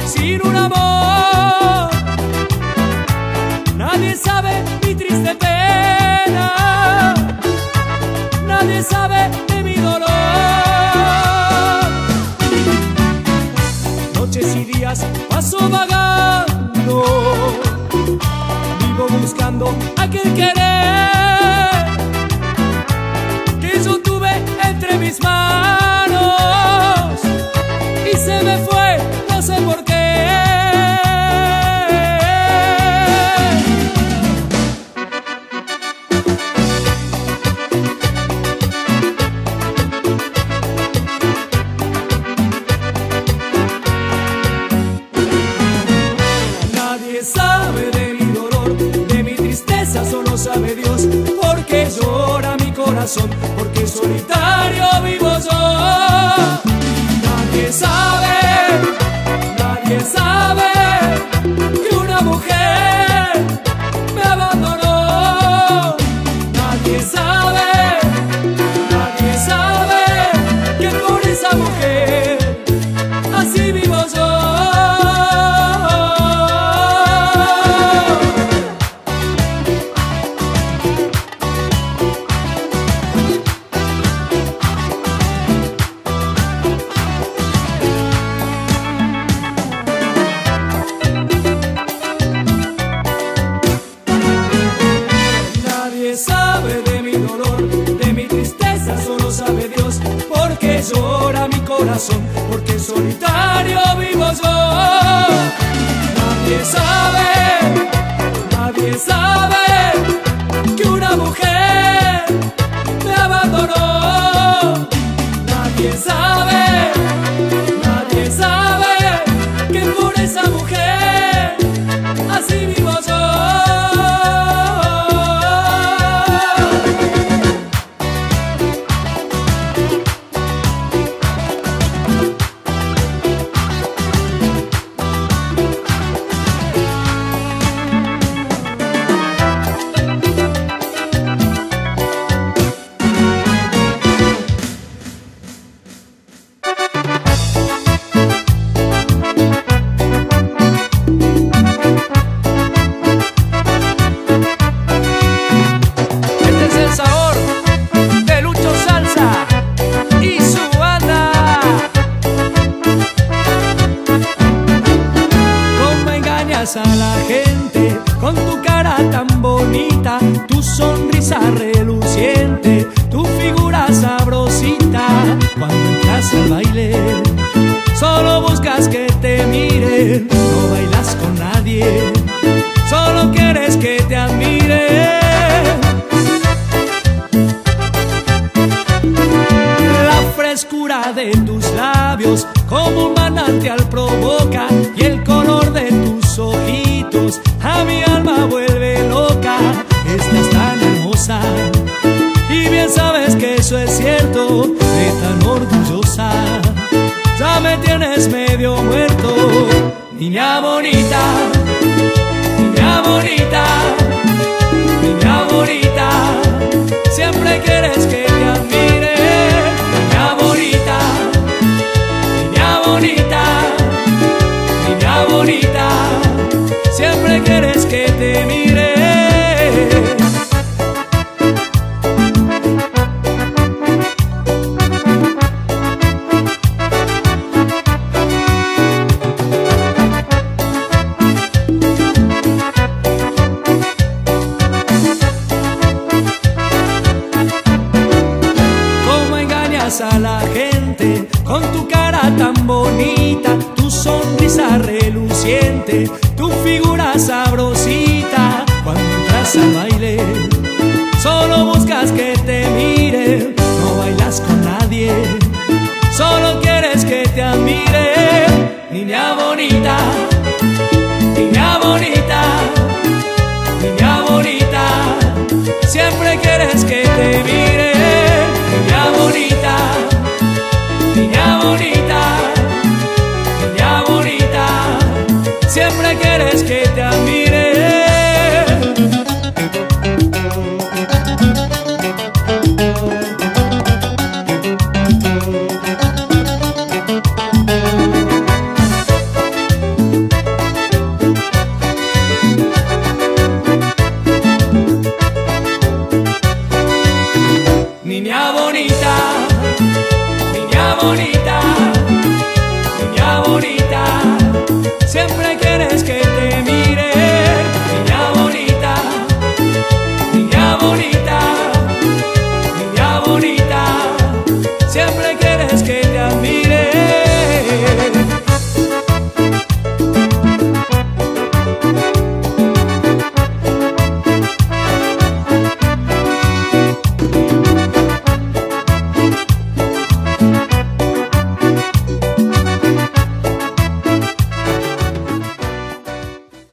sin un amor. Nadie sabe mi triste pena, nadie sabe de mi dolor. Noches y días paso vagando, vivo buscando aquel querer que yo tuve entre mis manos y se me fue, no sé por qué. Nadie sabe de mi dolor, de mi tristeza, solo sabe Dios, porque llora mi corazón, porque solitario vivo yo. Nadie sabe que una mujer me abandonó. Nadie sabe que por esa mujer así vivo yo. Nadie sabe de mi dolor, de mi tristeza, solo sabe Dios, porque llora mi corazón, porque solitario vivo yo. Nadie sabe que una mujer me abandonó. Nadie sabe que por esa mujer así vivo yo. A la gente con tu cara tan bonita, tu sonrisa reluciente, tu figura sabrosita. Cuando entras al baile, solo buscas que te miren, no bailas con nadie, solo quieres que te admiren. La frescura de tus labios como un manantial provoca, y el color de tus ojitos a mi alma vuelve loca. Estás tan hermosa y bien sabes que eso es cierto, de tan orgullosa ya me tienes medio muerto. Niña bonita, niña bonita, niña bonita, siempre quieres que te admire. Niña bonita, niña bonita, niña bonita, siempre quieres que te mire. ¿Cómo engañas a la gente con tu cara tan bonita, tu sonrisa reluciente, tu figura sabrosita? Cuando entras al baile, solo buscas que te miren, no bailas con nadie, solo quieres que te admiren. Niña bonita, niña bonita, niña bonita, siempre quieres que te miren. Niña bonita, niña bonita.